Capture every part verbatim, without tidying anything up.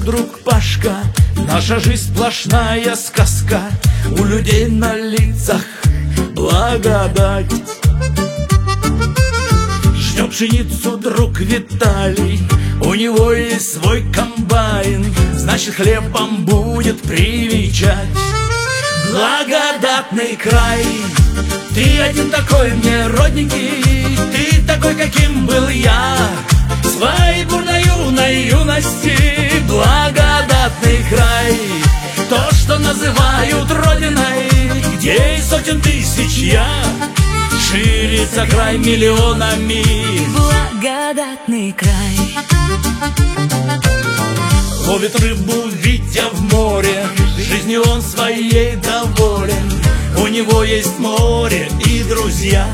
друг Пашка. Наша жизнь сплошная сказка, у людей на лицах благодать. Жнем пшеницу друг Виталий, у него есть свой комбайн, значит хлебом будет привечать. Благодатный край, ты один такой мне родненький, ты такой, каким был я в своей бурной юной юности. Благодатный край, то, что называют родиной, где из сотен тысяч я, ширится край миллионами. Благодатный край. Ловит рыбу, видя в море, жизнью он своей доволен. У него есть море и друзья.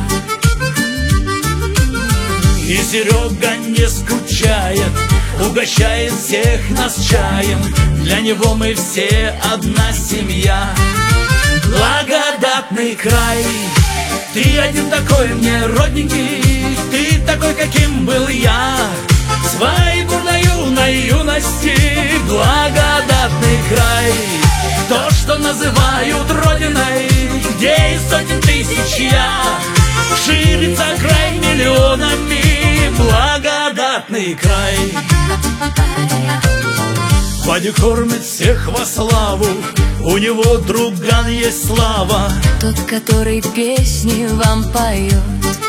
И Серега не скучает, угощает всех нас чаем. Для него мы все одна семья. Благодатный край, ты один такой мне родненький, ты такой, каким был я в своей бурной юной юности. Благодатный край, то, что называют родиной, где из сотен тысяч я, ширится край миллионами. Благодатный край. Вадик кормит всех во славу, у него друган есть Слава, тот, который песни вам поет.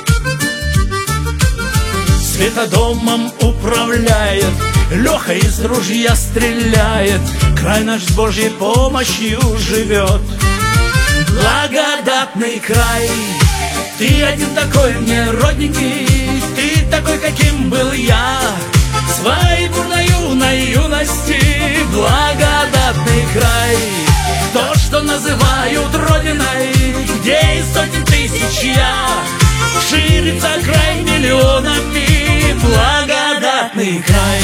Светодомом управляет, Леха из ружья стреляет, край наш с Божьей помощью живет. Благодатный край, ты один такой мне родненький, ты такой, каким был я в своей бурной юной юности. Благодатный край, то, что называют родиной, где из сотен тысяч я, ширится край миллионами. Благодатный край.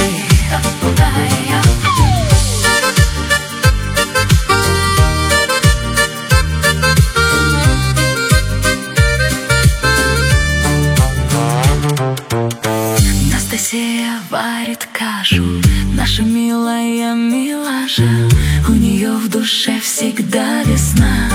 Анастасия варит кашу, наша милая милаша, у нее в душе всегда весна.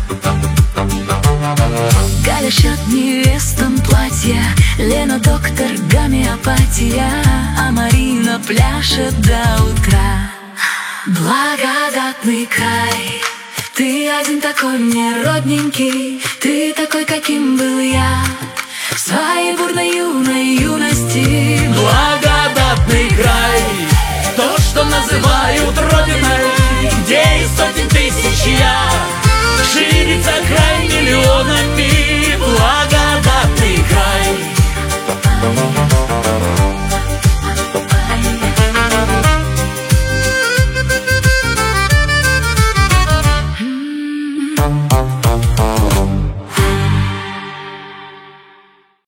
Галя шьет невестам платья, Лена доктор гомеопатия, а Марина пляшет до утра. Благодатный край, ты один такой мне родненький, ты такой, каким был я в своей бурной юной юности. Благодатный край, то, что называют родиной, где из сотен тысяч я, ширится край миллионами. Благодатный край.